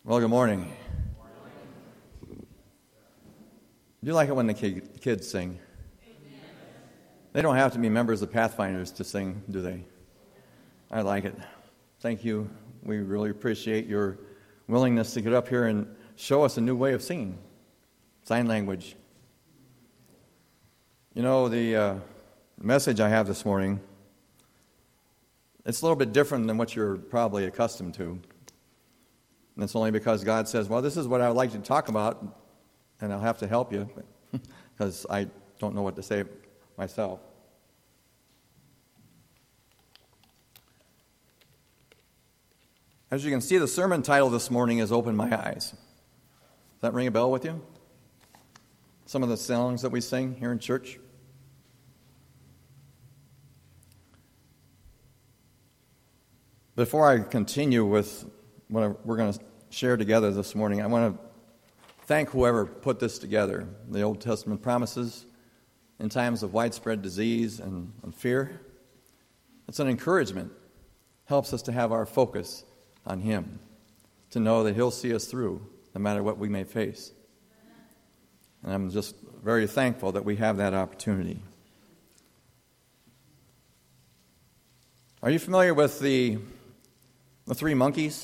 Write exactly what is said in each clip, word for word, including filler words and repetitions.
Well, good morning. Do you like it when the kid, kids sing? Amen. They don't have to be members of Pathfinders to sing, do they? I like it. Thank you. We really appreciate your willingness to get up here and show us a new way of singing. Sign language. You know, the uh, message I have this morning, it's a little bit different than what you're probably accustomed to. And it's only because God says, well, this is what I would like to talk about, and I'll have to help you, because I don't know what to say myself. As you can see, the sermon title this morning is Open My Eyes. Does that ring a bell with you? Some of the songs that we sing here in church? Before I continue with what we're going to share together this morning, I want to thank whoever put this together. The Old Testament promises in times of widespread disease and, and fear. It's an encouragement. Helps us to have our focus on Him, to know that He'll see us through no matter what we may face. And I'm just very thankful that we have that opportunity. Are you familiar with the the three monkeys?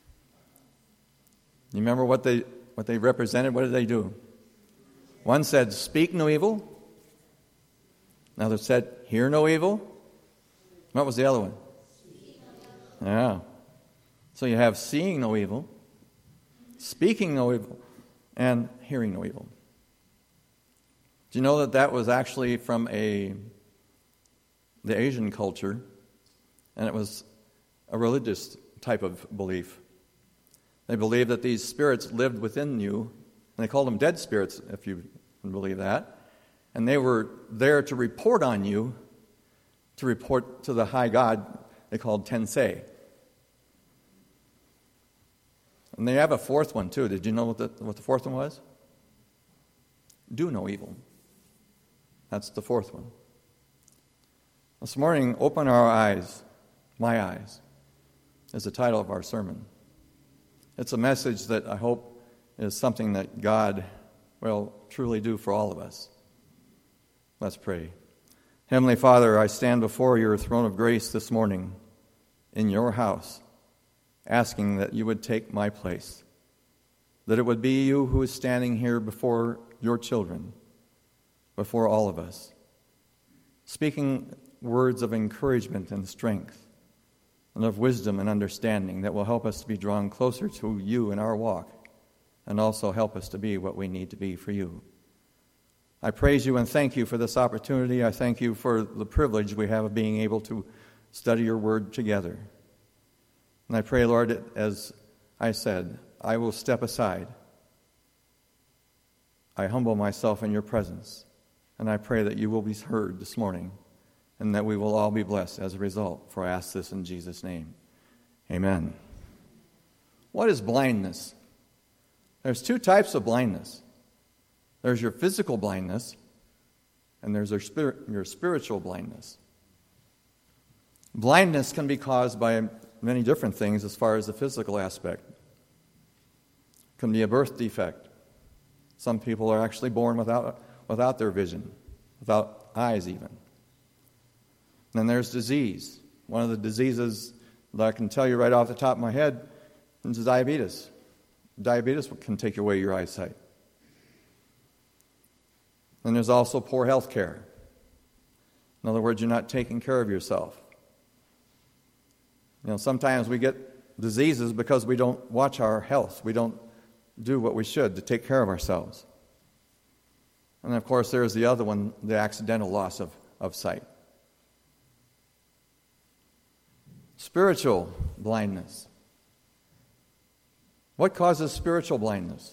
You remember what they what they represented? What did they do? One said, "Speak no evil." Another said, "Hear no evil." What was the other one? Yeah. So you have seeing no evil, speaking no evil, and hearing no evil. Do you know that that was actually from a the Asian culture, and it was a religious type of belief. They believed that these spirits lived within you, and they called them dead spirits, if you can believe that, and they were there to report on you, to report to the high God they called Tensei. And they have a fourth one, too. Did you know what the, what the fourth one was? Do no evil. That's the fourth one. This morning, open our eyes, my eyes, is the title of our sermon. It's a message that I hope is something that God will truly do for all of us. Let's pray. Heavenly Father, I stand before your throne of grace this morning in your house, asking that you would take my place, that it would be you who is standing here before your children, before all of us, speaking words of encouragement and strength, and of wisdom and understanding that will help us to be drawn closer to you in our walk, and also help us to be what we need to be for you. I praise you and thank you for this opportunity. I thank you for the privilege we have of being able to study your word together. And I pray, Lord, as I said, I will step aside. I humble myself in your presence, and I pray that you will be heard this morning, and that we will all be blessed as a result, for I ask this in Jesus' name. Amen. What is blindness? There's two types of blindness. There's your physical blindness, and there's your, spirit, your spiritual blindness. Blindness can be caused by many different things as far as the physical aspect. It can be a birth defect. Some people are actually born without, without their vision, without eyes even. Then there's disease. One of the diseases that I can tell you right off the top of my head is diabetes. Diabetes can take away your eyesight. Then there's also poor health care. In other words, you're not taking care of yourself. You know, sometimes we get diseases because we don't watch our health. We don't do what we should to take care of ourselves. And of course, there's the other one, the accidental loss of, of sight. Spiritual blindness. What causes spiritual blindness?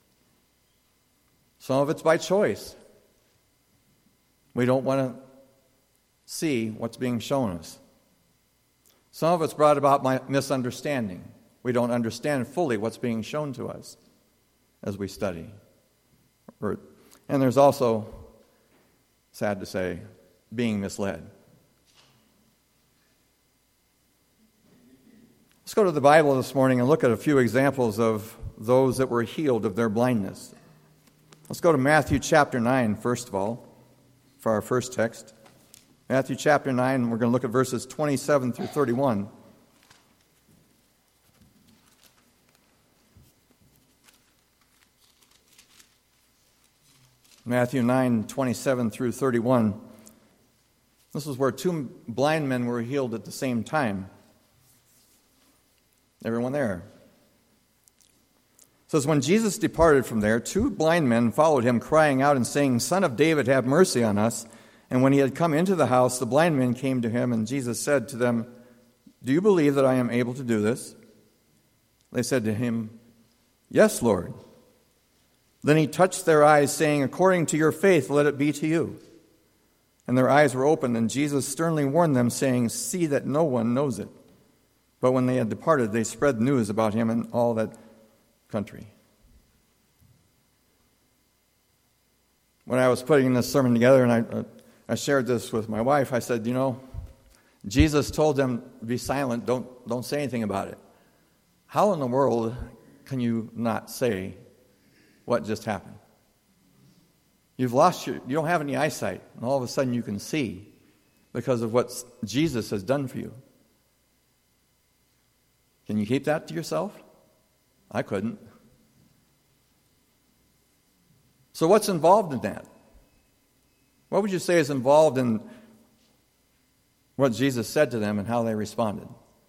Some of it's by choice. We don't want to see what's being shown us. Some of it's brought about by misunderstanding. We don't understand fully what's being shown to us as we study. And there's also, sad to say, being misled. Let's go to the Bible this morning and look at a few examples of those that were healed of their blindness. Let's go to Matthew chapter nine, first of all, for our first text. Matthew chapter nine, we're going to look at verses twenty-seven through thirty-one. Matthew nine, twenty-seven through thirty-one. This is where two blind men were healed at the same time. Everyone there? It says, when Jesus departed from there, two blind men followed him, crying out and saying, Son of David, have mercy on us. And when he had come into the house, the blind men came to him, and Jesus said to them, Do you believe that I am able to do this? They said to him, Yes, Lord. Then he touched their eyes, saying, According to your faith, let it be to you. And their eyes were opened, and Jesus sternly warned them, saying, See that no one knows it. But when they had departed, they spread news about him in all that country. When I was putting this sermon together, and I, uh, I shared this with my wife, I said, you know, Jesus told them, be silent, don't, don't say anything about it. How in the world can you not say what just happened? You've lost your, you don't have any eyesight, and all of a sudden you can see because of what Jesus has done for you. Can you keep that to yourself? I couldn't. So what's involved in that? What would you say is involved in what Jesus said to them and how they responded?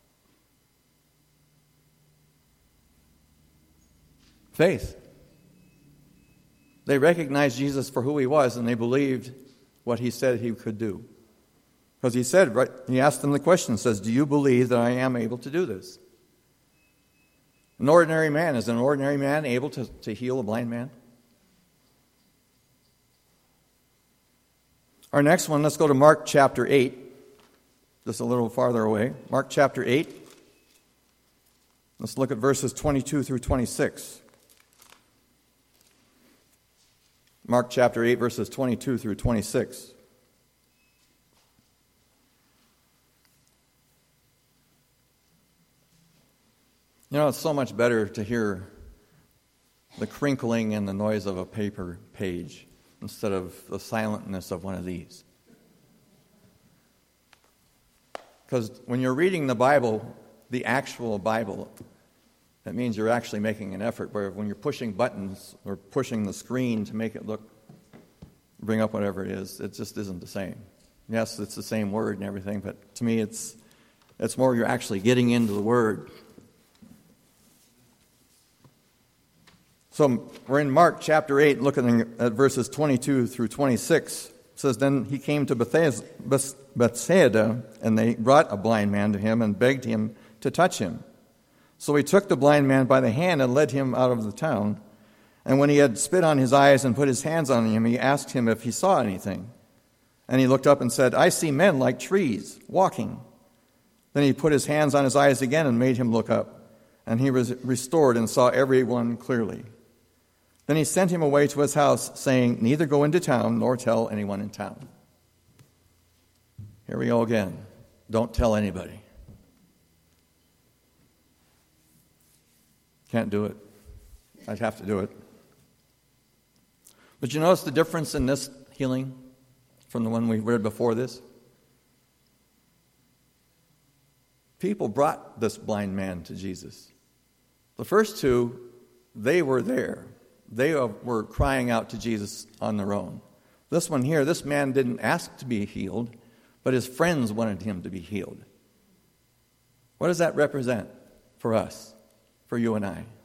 Faith. They recognized Jesus for who he was, and they believed what he said he could do. Because he said, right, he asked them the question, says, do you believe that I am able to do this? An ordinary man, is an ordinary man able to, to heal a blind man? Our next one, let's go to Mark chapter eight, just a little farther away. Mark chapter eight. Let's look at verses twenty-two through twenty-six. Mark chapter eight, verses twenty-two through twenty-six. You know, it's so much better to hear the crinkling and the noise of a paper page instead of the silentness of one of these. Because when you're reading the Bible, the actual Bible, that means you're actually making an effort. Where when you're pushing buttons or pushing the screen to make it look, bring up whatever it is, it just isn't the same. Yes, it's the same word and everything, but to me it's it's more you're actually getting into the word. So we're in Mark chapter eight, looking at verses twenty-two through twenty-six. It says, Then he came to Bethsaida, and they brought a blind man to him and begged him to touch him. So he took the blind man by the hand and led him out of the town. And when he had spit on his eyes and put his hands on him, he asked him if he saw anything. And he looked up and said, I see men like trees, walking. Then he put his hands on his eyes again and made him look up. And he was restored and saw everyone clearly. Then he sent him away to his house, saying, Neither go into town nor tell anyone in town. Here we go again. Don't tell anybody. Can't do it. I'd have to do it. But you notice the difference in this healing from the one we read before this? People brought this blind man to Jesus. The first two, they were there. They were crying out to Jesus on their own. This one here, this man didn't ask to be healed, but his friends wanted him to be healed. What does that represent for us, for you and I?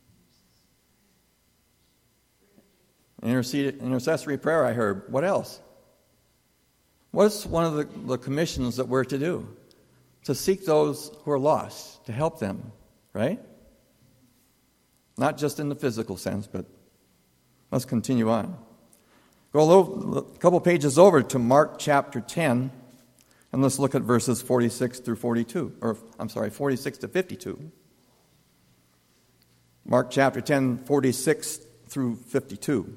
Intercessory prayer, I heard. What else? What's one of the, the commissions that we're to do? To seek those who are lost, to help them, right? Not just in the physical sense, but let's continue on. Go a, little, a couple pages over to Mark chapter ten, and let's look at verses forty-six through forty-two, or I'm sorry, forty-six to fifty-two. Mark chapter ten, forty-six through fifty-two.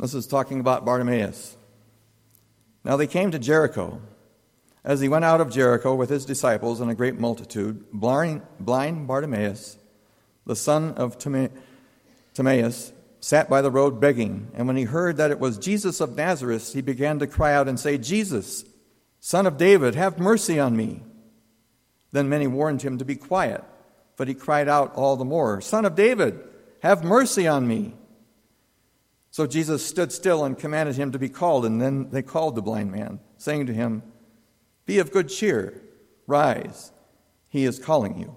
This is talking about Bartimaeus. Now they came to Jericho. As he went out of Jericho with his disciples and a great multitude, blind, blind Bartimaeus, the son of Timaeus, sat by the road begging. And when he heard that it was Jesus of Nazareth, he began to cry out and say, Jesus, Son of David, have mercy on me. Then many warned him to be quiet, but he cried out all the more, Son of David, have mercy on me. So Jesus stood still and commanded him to be called, and then they called the blind man, saying to him, Be of good cheer, rise, he is calling you.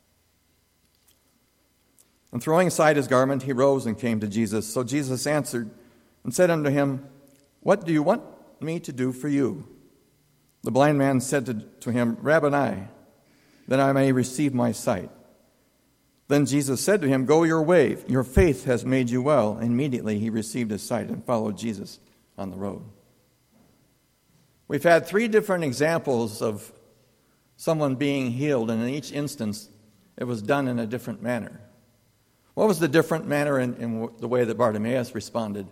And throwing aside his garment, he rose and came to Jesus. So Jesus answered and said unto him, What do you want me to do for you? The blind man said to, to him, Rabboni, that I may receive my sight. Then Jesus said to him, Go your way, your faith has made you well. Immediately he received his sight and followed Jesus on the road. We've had three different examples of someone being healed, and in each instance it was done in a different manner. What was the different manner in, in the way that Bartimaeus responded?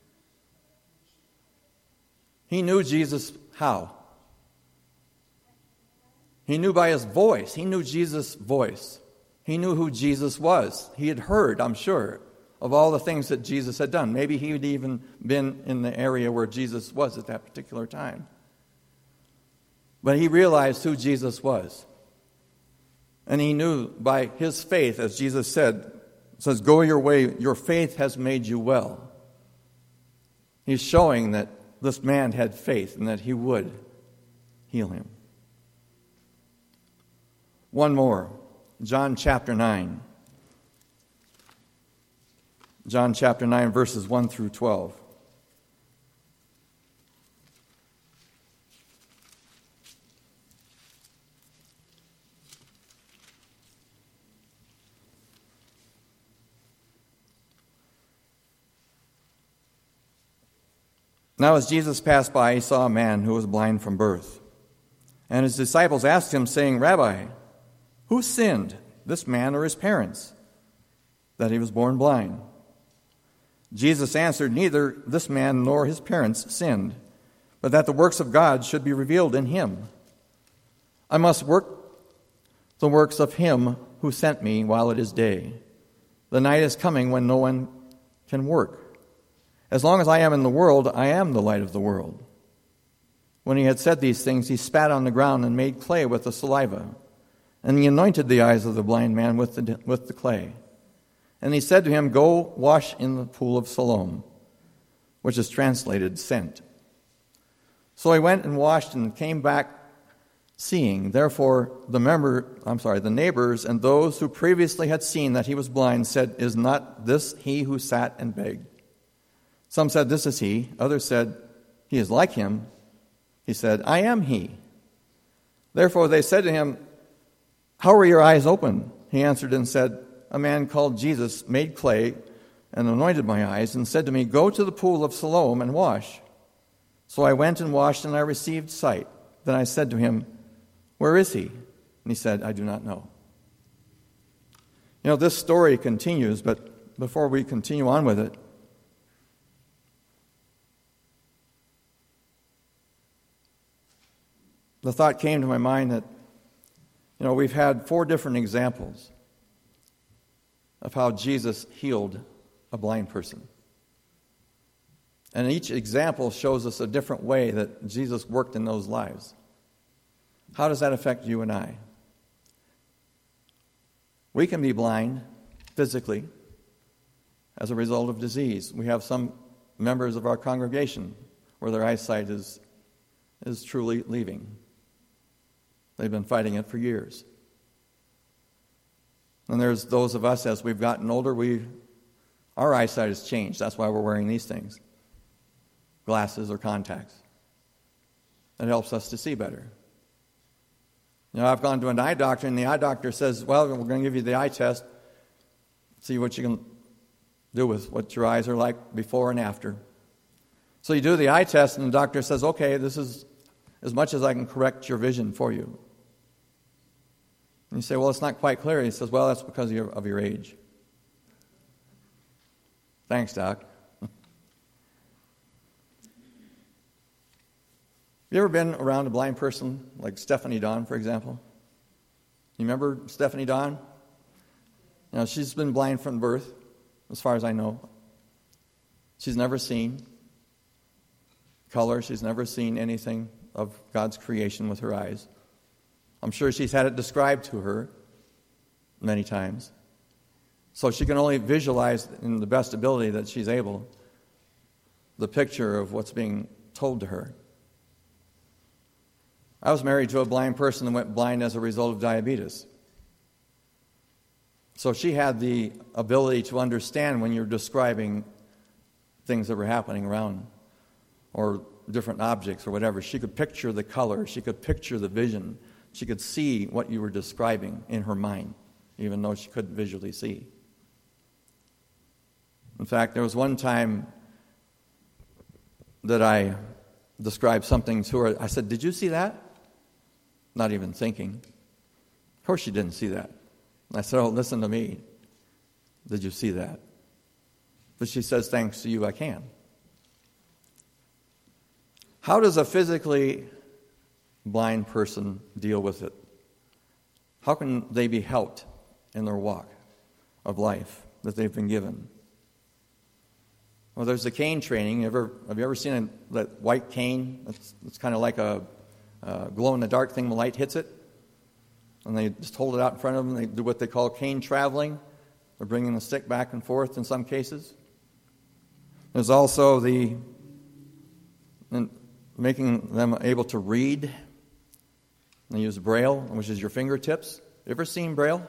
He knew Jesus how? He knew by his voice. He knew Jesus' voice. He knew who Jesus was. He had heard, I'm sure, of all the things that Jesus had done. Maybe he had even been in the area where Jesus was at that particular time. But he realized who Jesus was. And he knew by his faith, as Jesus said, says, Go your way, your faith has made you well. He's showing that this man had faith and that he would heal him. One more, John chapter nine. John chapter nine, verses one through twelve. Now as Jesus passed by, he saw a man who was blind from birth. And his disciples asked him, saying, Rabbi, who sinned, this man or his parents, that he was born blind? Jesus answered, Neither this man nor his parents sinned, but that the works of God should be revealed in him. I must work the works of him who sent me while it is day. The night is coming when no one can work. As long as I am in the world, I am the light of the world. When he had said these things, he spat on the ground and made clay with the saliva. And he anointed the eyes of the blind man with the, with the clay. And he said to him, Go wash in the pool of Siloam, which is translated sent. So he went and washed and came back seeing. Therefore, the member, I'm sorry, the neighbors and those who previously had seen that he was blind said, Is not this he who sat and begged? Some said, This is he. Others said, He is like him. He said, I am he. Therefore they said to him, How were your eyes open? He answered and said, A man called Jesus made clay and anointed my eyes and said to me, Go to the pool of Siloam and wash. So I went and washed, and I received sight. Then I said to him, Where is he? And he said, I do not know. You know, this story continues, but before we continue on with it, the thought came to my mind that, you know, we've had four different examples of how Jesus healed a blind person. And each example shows us a different way that Jesus worked in those lives. How does that affect you and I? We can be blind physically as a result of disease. We have some members of our congregation where their eyesight is, is truly leaving. They've been fighting it for years. And there's those of us, as we've gotten older, we our eyesight has changed. That's why we're wearing these things, glasses or contacts. It helps us to see better. You know, I've gone to an eye doctor, and the eye doctor says, well, we're going to give you the eye test, see what you can do with what your eyes are like before and after. So you do the eye test, and the doctor says, okay, this is as much as I can correct your vision for you. And you say, well, it's not quite clear. He says, well, that's because of your, of your age. Thanks, Doc. You ever been around a blind person like Stephanie Dawn, for example? You remember Stephanie Dawn? Now, she's been blind from birth, as far as I know. She's never seen color. She's never seen anything of God's creation with her eyes. I'm sure she's had it described to her many times. So she can only visualize in the best ability that she's able the picture of what's being told to her. I was married to a blind person that went blind as a result of diabetes. So she had the ability to understand when you're describing things that were happening around or different objects or whatever. She could picture the color. She could picture the vision. She could see what you were describing in her mind, even though she couldn't visually see. In fact, there was one time that I described something to her. I said, "Did you see that?" Not even thinking. Of course she didn't see that. I said, "Oh, listen to me. Did you see that?" But she says, "Thanks to you, I can." How does a physically blind person deal with it? How can they be helped in their walk of life that they've been given? Well, there's the cane training. Ever, have you ever seen a, that white cane? It's, it's kind of like a, a glow-in-the-dark thing when the light hits it. And they just hold it out in front of them. They do what they call cane traveling. They're bringing the stick back and forth in some cases. There's also the and making them able to read. They use Braille, which is your fingertips. You ever seen Braille?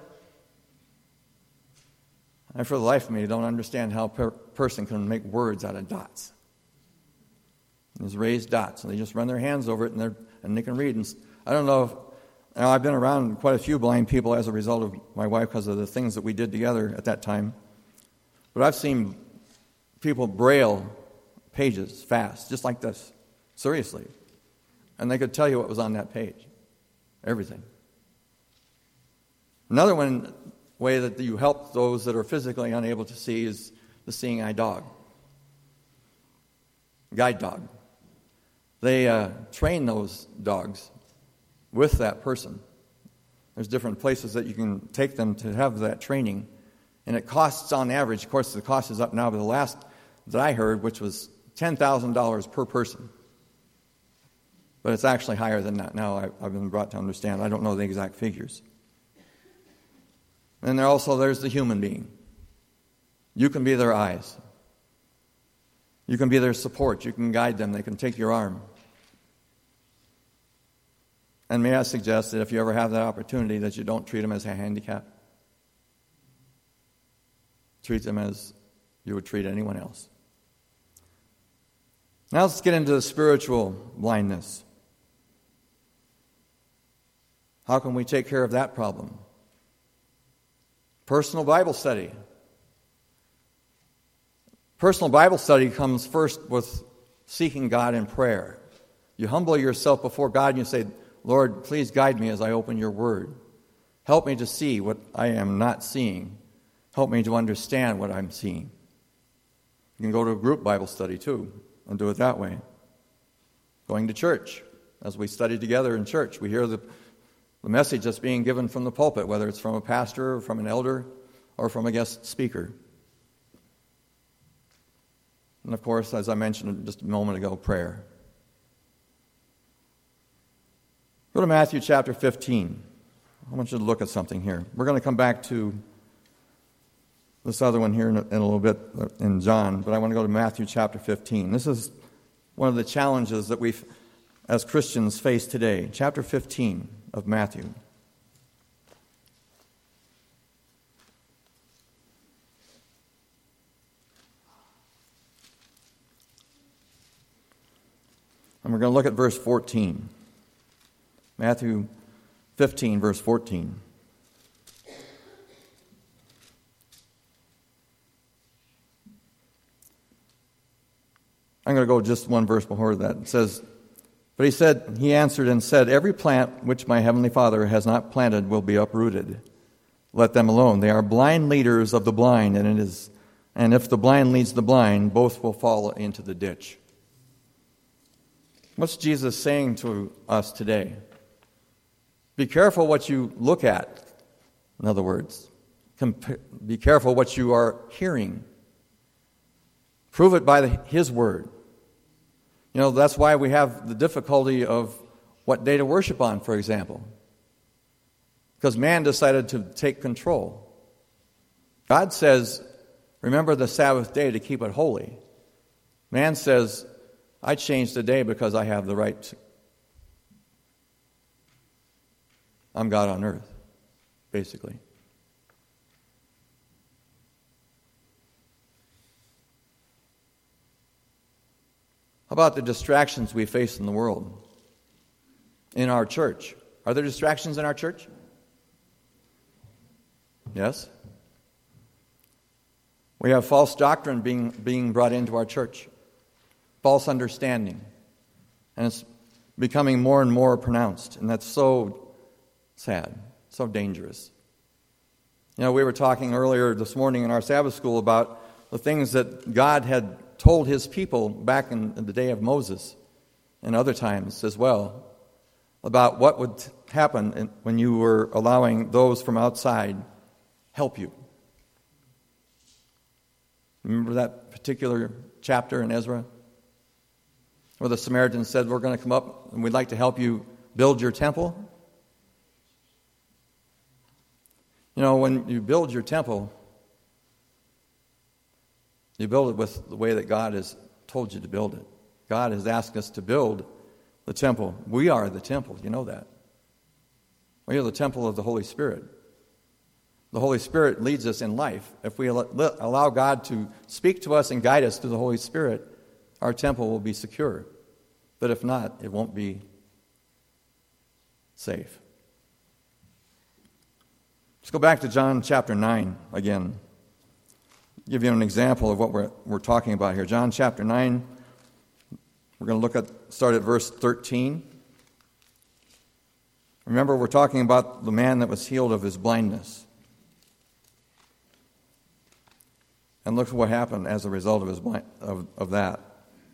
I, for the life of me, don't understand how a per- person can make words out of dots. There's raised dots, and they just run their hands over it, and, they're, and they can read. And I don't know if Now, I've been around quite a few blind people as a result of my wife because of the things that we did together at that time. But I've seen people braille pages fast, just like this, seriously. And they could tell you what was on that page. Everything. Another one way that you help those that are physically unable to see is the seeing eye dog. Guide dog. They uh, train those dogs with that person. There's different places that you can take them to have that training. And it costs on average, of course the cost is up now, but the last that I heard, which was ten thousand dollars per person. But it's actually higher than that now, I've been brought to understand. I don't know the exact figures. And there also, there's the human being. You can be their eyes. You can be their support. You can guide them. They can take your arm. And may I suggest that if you ever have that opportunity, that you don't treat them as a handicap. Treat them as you would treat anyone else. Now let's get into the spiritual blindness. How can we take care of that problem? Personal Bible study. Personal Bible study comes first with seeking God in prayer. You humble yourself before God and you say, Lord, please guide me as I open your word. Help me to see what I am not seeing. Help me to understand what I'm seeing. You can go to a group Bible study too and do it that way. Going to church. As we study together in church, we hear the, the message that's being given from the pulpit, whether it's from a pastor or from an elder or from a guest speaker. And of course, as I mentioned just a moment ago, prayer. Go to Matthew chapter fifteen. I want you to look at something here. We're going to come back to this other one here in a, in a little bit in John, but I want to go to Matthew chapter fifteen. This is one of the challenges that we as Christians face today. Chapter fifteen of Matthew. And we're going to look at verse fourteen. Matthew fifteen, verse fourteen. I'm going to go just one verse before that. It says, But he said, he answered and said, Every plant which my heavenly Father has not planted will be uprooted. Let them alone. They are blind leaders of the blind, and it is, and if the blind leads the blind, both will fall into the ditch. What's Jesus saying to us today? Be careful what you look at. In other words, compa- be careful what you are hearing. Prove it by the, His Word. You know, that's why we have the difficulty of what day to worship on, for example. Because man decided to take control. God says, remember the Sabbath day to keep it holy. Man says, I changed the day because I have the right to. I'm God on earth, basically. How about the distractions we face in the world? In our church. Are there distractions in our church? Yes. We have false doctrine being, being brought into our church. False understanding. And it's becoming more and more pronounced. And that's so sad, so dangerous. You know, we were talking earlier this morning in our Sabbath school about the things that God had told His people back in, in the day of Moses and other times as well about what would happen in, when you were allowing those from outside help you. Remember that particular chapter in Ezra where the Samaritans said, we're going to come up and we'd like to help you build your temple? You know, when you build your temple, you build it with the way that God has told you to build it. God has asked us to build the temple. We are the temple, you know that. We are the temple of the Holy Spirit. The Holy Spirit leads us in life. If we allow God to speak to us and guide us through the Holy Spirit, our temple will be secure. But if not, it won't be safe. Let's go back to John chapter nine again. Give you an example of what we're, we're talking about here. John chapter nine, we're going to look at, start at verse thirteen. Remember, we're talking about the man that was healed of his blindness. And look at what happened as a result of his blind, of, of that.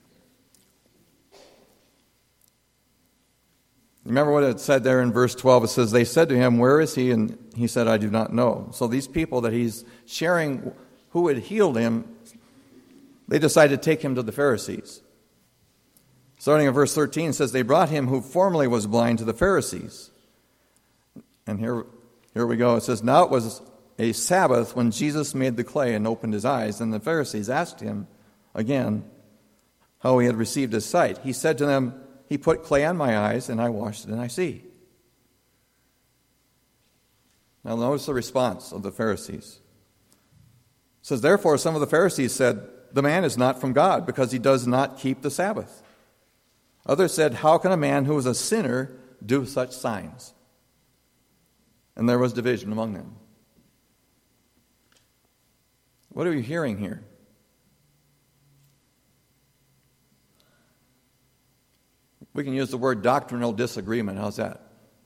Remember what it said there in verse twelve. It says, they said to him, where is he? And he said, I do not know. So these people that he's sharing who had healed him, they decided to take him to the Pharisees. Starting at verse thirteen, it says, they brought him who formerly was blind to the Pharisees. And here, here we go. It says, now it was a Sabbath when Jesus made the clay and opened his eyes. And the Pharisees asked him again how he had received his sight. He said to them, he put clay on my eyes, and I washed it, and I see. Now notice the response of the Pharisees. It says, therefore some of the Pharisees said, the man is not from God, because he does not keep the Sabbath. Others said, how can a man who is a sinner do such signs? And there was division among them. What are you hearing here? We can use the word doctrinal disagreement. How's that?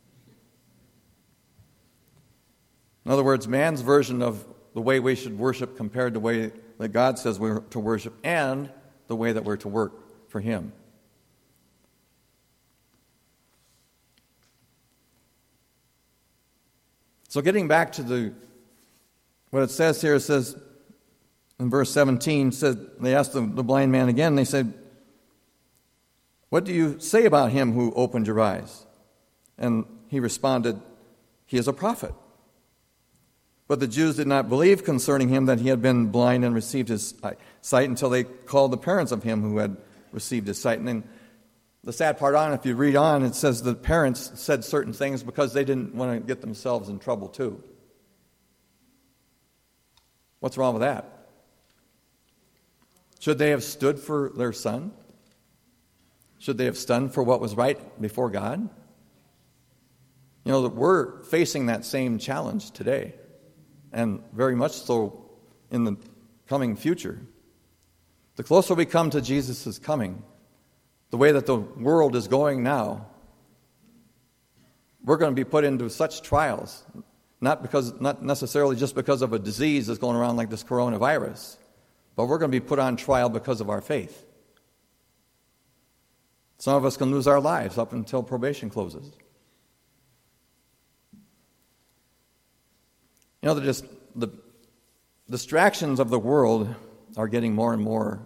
In other words, man's version of the way we should worship compared to the way that God says we're to worship and the way that we're to work for Him. So getting back to the what it says here, it says in verse seventeen, said they asked the, the blind man again, they said, what do you say about him who opened your eyes? And he responded, he is a prophet. But the Jews did not believe concerning him that he had been blind and received his sight until they called the parents of him who had received his sight. And then the sad part on, if you read on, it says the parents said certain things because they didn't want to get themselves in trouble too. What's wrong with that? Should they have stood for their son? Should they have stood for what was right before God? You know, we're facing that same challenge today, and very much so in the coming future. The closer we come to Jesus' coming, the way that the world is going now, we're going to be put into such trials, not because, not necessarily just because of a disease that's going around like this coronavirus, but we're going to be put on trial because of our faith. Some of us can lose our lives up until probation closes. You know, the, just, the distractions of the world are getting more and more,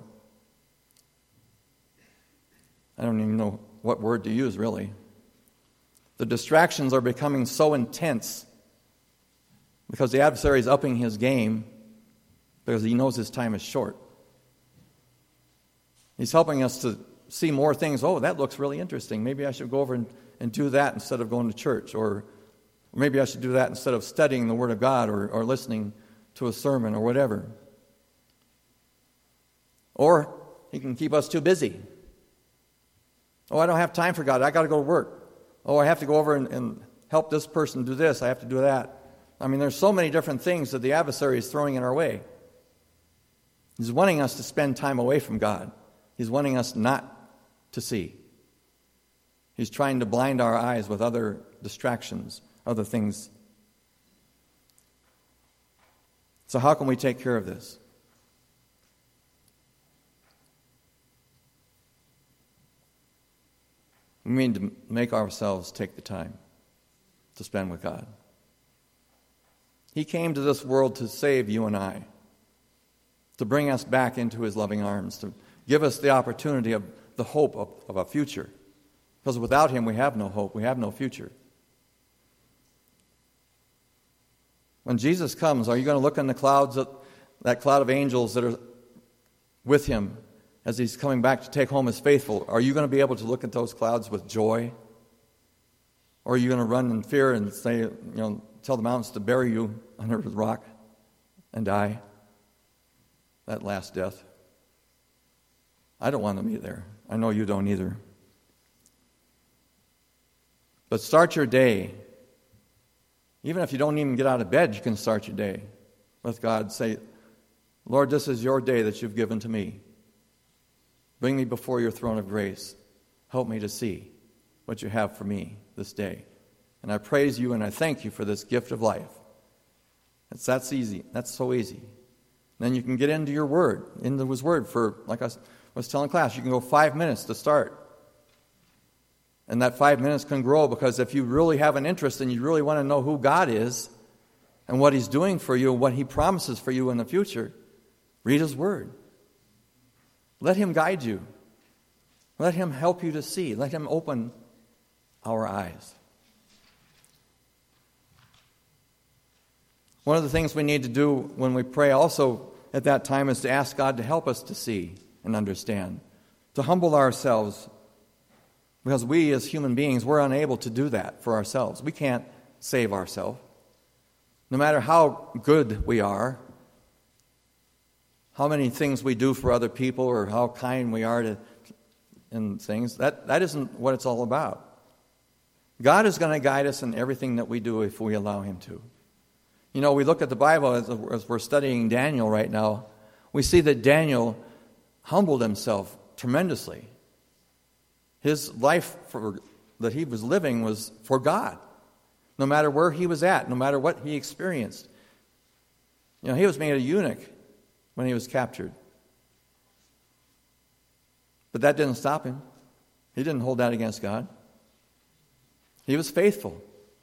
I don't even know what word to use, really. The distractions are becoming so intense because the adversary is upping his game because he knows his time is short. He's helping us to see more things. Oh, that looks really interesting. Maybe I should go over and, and do that instead of going to church. Or maybe I should do that instead of studying the Word of God or, or listening to a sermon or whatever. Or he can keep us too busy. Oh, I don't have time for God. I got to go to work. Oh, I have to go over and, and help this person do this. I have to do that. I mean, there's so many different things that the adversary is throwing in our way. He's wanting us to spend time away from God. He's wanting us not to see. He's trying to blind our eyes with other distractions, other things. So how can we take care of this? We mean to make ourselves take the time to spend with God. He came to this world to save you and I, to bring us back into His loving arms, to give us the opportunity of the hope of, of a future. Because without Him, we have no hope. We have no future. When Jesus comes, are you going to look in the clouds, at that cloud of angels that are with Him as He's coming back to take home His faithful? Are you going to be able to look at those clouds with joy? Or are you going to run in fear and say, you know, tell the mountains to bury you under the rock and die? That last death. I don't want to be there. I know you don't either. But start your day. Even if you don't even get out of bed, you can start your day with God. Say, Lord, this is your day that you've given to me. Bring me before your throne of grace. Help me to see what you have for me this day. And I praise you and I thank you for this gift of life. It's that's easy. That's so easy. Then you can get into your word, into His word for, like I was telling class, you can go five minutes to start. And that five minutes can grow because if you really have an interest and you really want to know who God is and what He's doing for you and what He promises for you in the future, read His word. Let Him guide you. Let Him help you to see. Let Him open our eyes. One of the things we need to do when we pray also at that time is to ask God to help us to see and understand, to humble ourselves, because we as human beings, we're unable to do that for ourselves. We can't save ourselves. No matter how good we are, how many things we do for other people or how kind we are to in things, that, that isn't what it's all about. God is going to guide us in everything that we do if we allow Him to. You know, we look at the Bible as, as we're studying Daniel right now. We see that Daniel humbled himself tremendously. His life for, that he was living was for God. No matter where he was at, no matter what he experienced. You know, he was made a eunuch when he was captured. But that didn't stop him. He didn't hold that against God. He was faithful.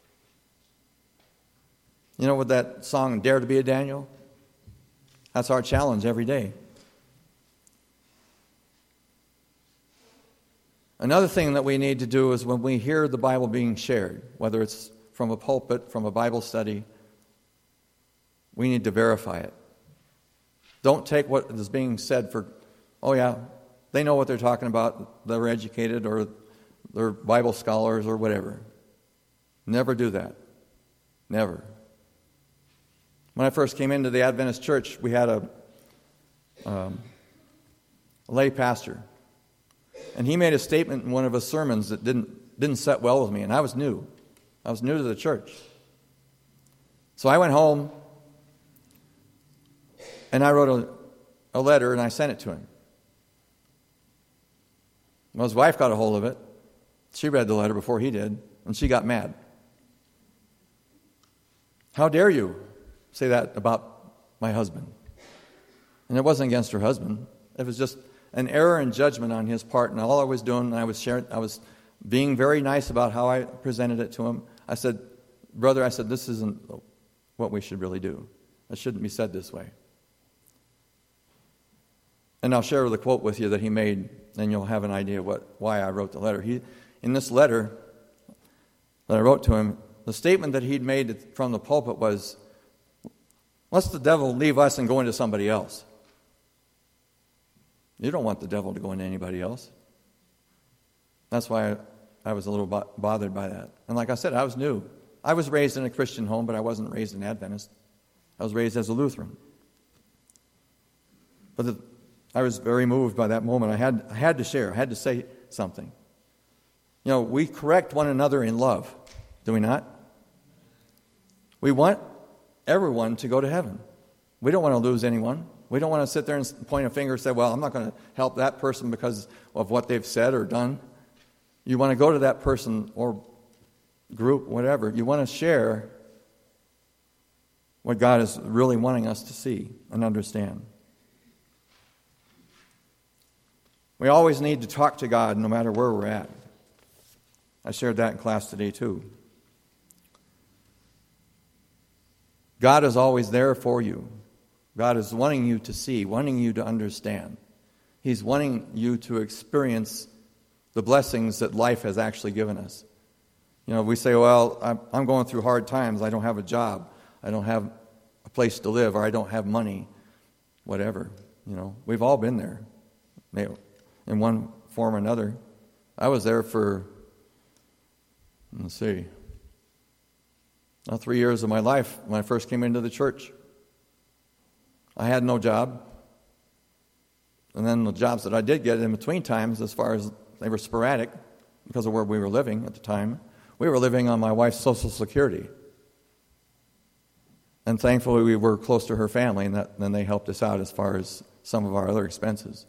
You know, with that song, Dare to be a Daniel? That's our challenge every day. Another thing that we need to do is when we hear the Bible being shared, whether it's from a pulpit, from a Bible study, we need to verify it. Don't take what is being said for, oh yeah, they know what they're talking about, they're educated or they're Bible scholars or whatever. Never do that. Never. When I first came into the Adventist church, we had a, um, a lay pastor. And he made a statement in one of his sermons that didn't didn't set well with me. And I was new. I was new to the church. So I went home and I wrote a, a letter and I sent it to him. Well, his wife got a hold of it. She read the letter before he did, and she got mad. How dare you say that about my husband? And it wasn't against her husband. It was just an error in judgment on his part, and all I was doing, I was sharing, I was being very nice about how I presented it to him. I said, brother, I said, this isn't what we should really do. It shouldn't be said this way. And I'll share the quote with you that he made, and you'll have an idea what why I wrote the letter. He, in this letter that I wrote to him, the statement that he'd made from the pulpit was, "Let's the devil leave us and go into somebody else." You don't want the devil to go into anybody else. That's why I, I was a little bo- bothered by that. And like I said, I was new. I was raised in a Christian home, but I wasn't raised an Adventist. I was raised as a Lutheran. But the, I was very moved by that moment. I had, I had to share. I had to say something. You know, we correct one another in love, do we not? We want everyone to go to heaven. We don't want to lose anyone. We don't want to sit there and point a finger and say, well, I'm not going to help that person because of what they've said or done. You want to go to that person or group, whatever. You want to share what God is really wanting us to see and understand. We always need to talk to God no matter where we're at. I shared that in class today too. God is always there for you. God is wanting you to see, wanting you to understand. He's wanting you to experience the blessings that life has actually given us. You know, we say, well, I'm going through hard times. I don't have a job. I don't have a place to live, or I don't have money, whatever. You know, we've all been there in one form or another. I was there for, let's see, now three years of my life when I first came into the church. I had no job. And then the jobs that I did get in between times, as far as they were sporadic because of where we were living at the time, we were living on my wife's Social Security. And thankfully we were close to her family, and that, then they helped us out as far as some of our other expenses.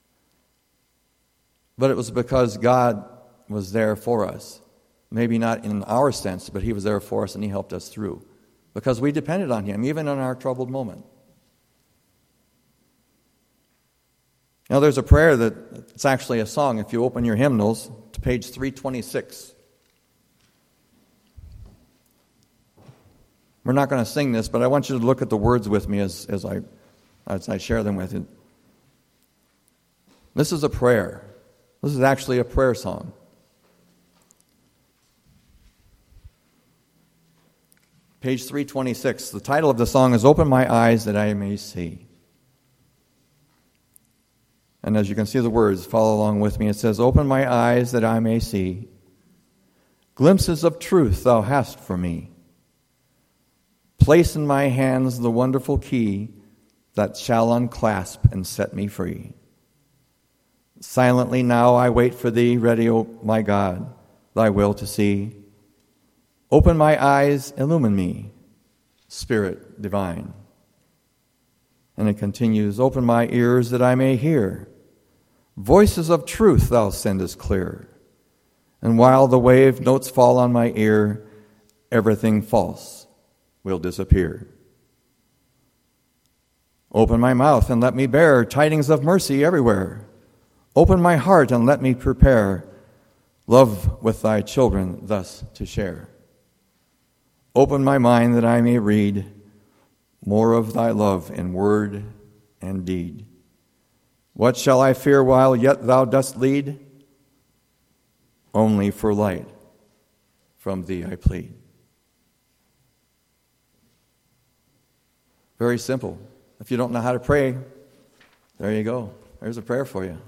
But it was because God was there for us. Maybe not in our sense, but He was there for us and He helped us through. Because we depended on Him, even in our troubled moment. Now there's a prayer that it's actually a song. If you open your hymnals to page three twenty-six. We're not going to sing this, but I want you to look at the words with me as, as I as I share them with you. This is a prayer. This is actually a prayer song. Page three twenty-six. The title of the song is "Open My Eyes That I May See." And as you can see the words, follow along with me. It says, "Open my eyes that I may see glimpses of truth thou hast for me. Place in my hands the wonderful key that shall unclasp and set me free. Silently now I wait for thee, ready, O my God, thy will to see. Open my eyes, illumine me, Spirit divine." And it continues, "Open my ears that I may hear voices of truth thou sendest clear. And while the wave notes fall on my ear, everything false will disappear. Open my mouth and let me bear tidings of mercy everywhere. Open my heart and let me prepare love with thy children thus to share. Open my mind that I may read more of thy love in word and deed. What shall I fear while yet thou dost lead? Only for light from thee I plead." Very simple. If you don't know how to pray, there you go. There's a prayer for you.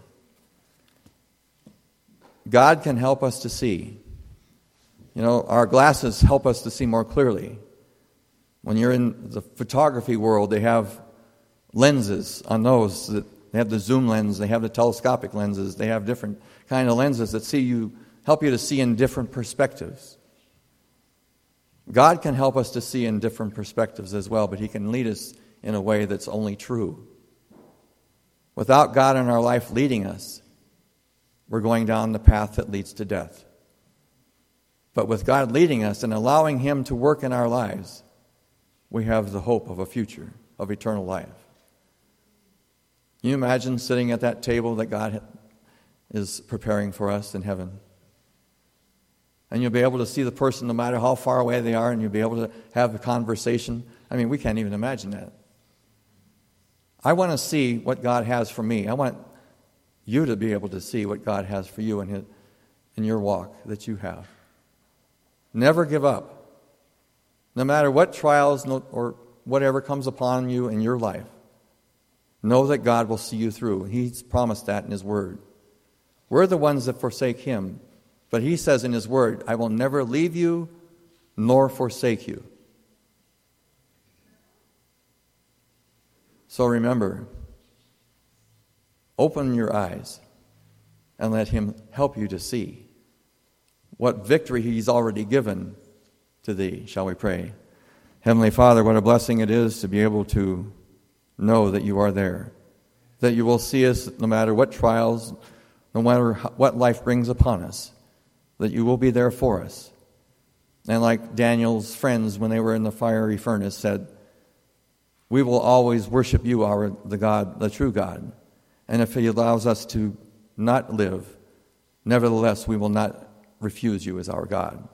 God can help us to see. You know, our glasses help us to see more clearly. When you're in the photography world, they have lenses on those. That they have the zoom lens, they have the telescopic lenses, they have different kind of lenses that see you, help you to see in different perspectives. God can help us to see in different perspectives as well, but He can lead us in a way that's only true. Without God in our life leading us, we're going down the path that leads to death. But with God leading us and allowing Him to work in our lives, we have the hope of a future, of eternal life. Can you imagine sitting at that table that God is preparing for us in heaven? And you'll be able to see the person no matter how far away they are, and you'll be able to have a conversation. I mean, we can't even imagine that. I want to see what God has for me. I want you to be able to see what God has for you in, his, in your walk that you have. Never give up. No matter what trials or whatever comes upon you in your life, know that God will see you through. He's promised that in His Word. We're the ones that forsake Him. But He says in His Word, I will never leave you nor forsake you. So remember, open your eyes and let Him help you to see what victory He's already given to thee. Shall we pray? Heavenly Father, what a blessing it is to be able to know that You are there, that You will see us no matter what trials, no matter what life brings upon us, that You will be there for us. And like Daniel's friends when they were in the fiery furnace said, we will always worship You, our the God, the true God. And if He allows us to not live, nevertheless we will not refuse You as our God.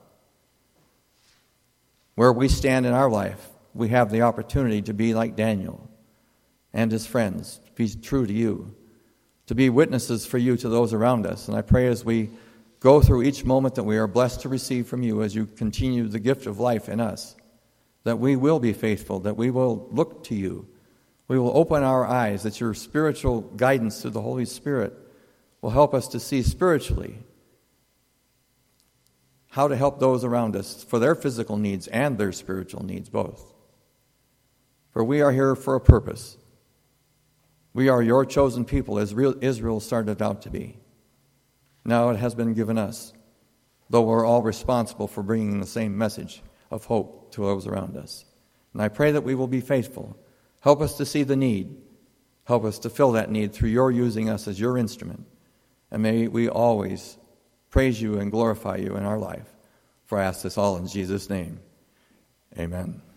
Where we stand in our life, we have the opportunity to be like Daniel and his friends, to be true to You, to be witnesses for You to those around us. And I pray as we go through each moment that we are blessed to receive from You as You continue the gift of life in us, that we will be faithful, that we will look to You. We will open our eyes, that Your spiritual guidance through the Holy Spirit will help us to see spiritually how to help those around us for their physical needs and their spiritual needs both. For we are here for a purpose. We are Your chosen people, as Israel started out to be. Now it has been given us, though we're all responsible for bringing the same message of hope to those around us. And I pray that we will be faithful. Help us to see the need. Help us to fill that need through Your using us as Your instrument. And may we always praise You and glorify You in our life. For I ask this all in Jesus' name. Amen.